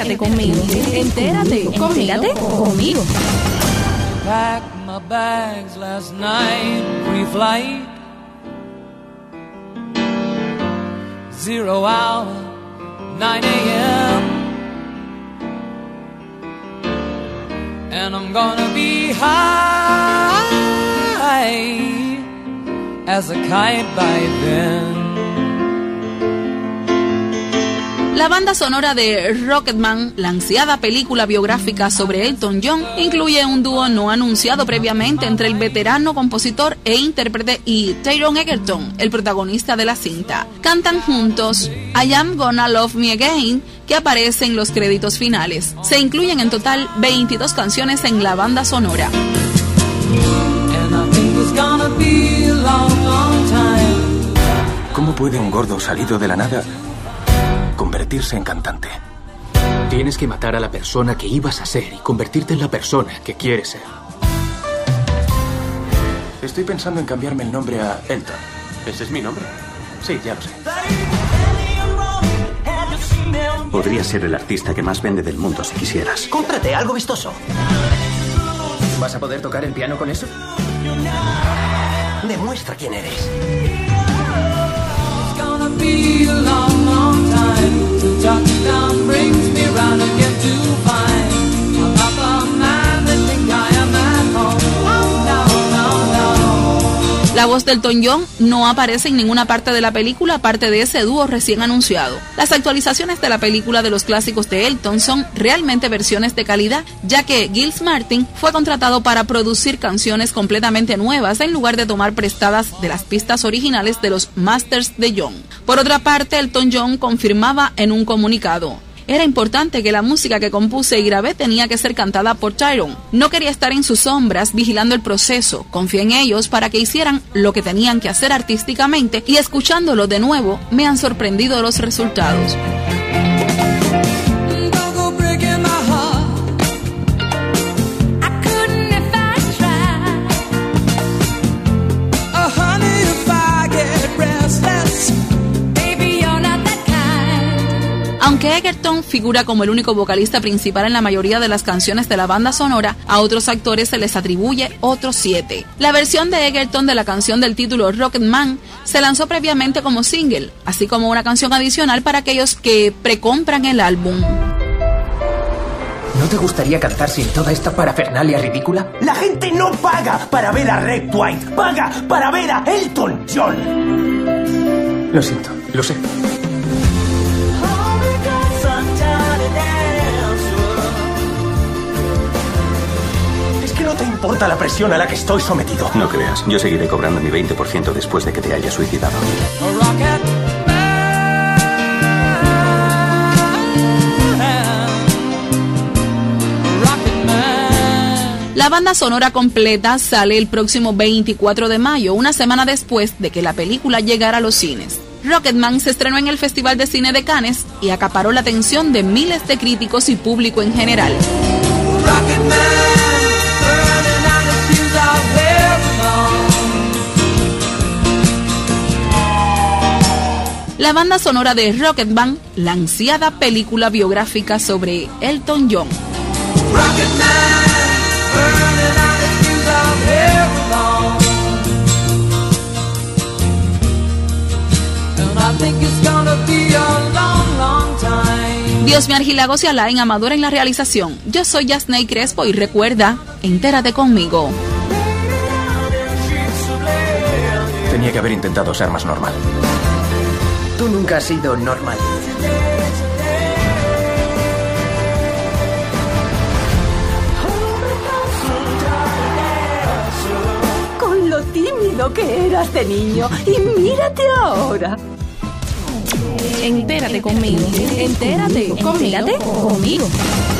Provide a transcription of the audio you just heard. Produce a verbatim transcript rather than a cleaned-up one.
Entérate conmigo. Entérate. Entérate conmigo. Packed my bags last night, pre-flight, zero hour, nine a.m. And I'm gonna be high as a kite by then. La banda sonora de Rocketman, la ansiada película biográfica sobre Elton John, incluye un dúo no anunciado previamente entre el veterano compositor e intérprete y Taron Egerton, el protagonista de la cinta. Cantan juntos I Am Gonna Love Me Again, que aparece en los créditos finales. Se incluyen en total veintidós canciones en la banda sonora. ¿Cómo puede un gordo salido de la nada convertirse en cantante? Tienes que matar a la persona que ibas a ser y convertirte en la persona que quieres ser. Estoy pensando en cambiarme el nombre a Elton. ¿Ese es mi nombre? Sí, ya lo sé. Podría ser el artista que más vende del mundo si quisieras. Cómprate algo vistoso. ¿Vas a poder tocar el piano con eso? Demuestra quién eres. La voz de Elton John no aparece en ninguna parte de la película aparte de ese dúo recién anunciado. Las actualizaciones de la película de los clásicos de Elton son realmente versiones de calidad, ya que Giles Martin fue contratado para producir canciones completamente nuevas en lugar de tomar prestadas de las pistas originales de los masters de John. Por otra parte, Elton John confirmaba en un comunicado: era importante que la música que compuse y grabé tenía que ser cantada por Taron. No quería estar en sus sombras vigilando el proceso. Confié en ellos para que hicieran lo que tenían que hacer artísticamente y escuchándolo de nuevo me han sorprendido los resultados. Aunque Egerton figura como el único vocalista principal en la mayoría de las canciones de la banda sonora, a otros actores se les atribuye otros siete. La versión de Egerton de la canción del título Rocketman se lanzó previamente como single, así como una canción adicional para aquellos que precompran el álbum. ¿No te gustaría cantar sin toda esta parafernalia ridícula? La gente no paga para ver a Red White, paga para ver a Elton John. Lo siento, lo sé. ¿No te importa la presión a la que estoy sometido? No creas, yo seguiré cobrando mi veinte por ciento después de que te hayas suicidado. La banda sonora completa sale el próximo veinticuatro de mayo, una semana después de que la película llegara a los cines. Rocketman se estrenó en el Festival de Cine de Cannes y acaparó la atención de miles de críticos y público en general. La banda sonora de Rocketman, la ansiada película biográfica sobre Elton John. Dios me Argilagos y Alain Amador en la realización. Yo soy Yasney Crespo y recuerda, entérate conmigo. Tenía que haber intentado ser más normal. Tú nunca has sido normal. Con lo tímido que eras de niño. Y mírate ahora. Entérate conmigo. Entérate conmigo. Entérate conmigo.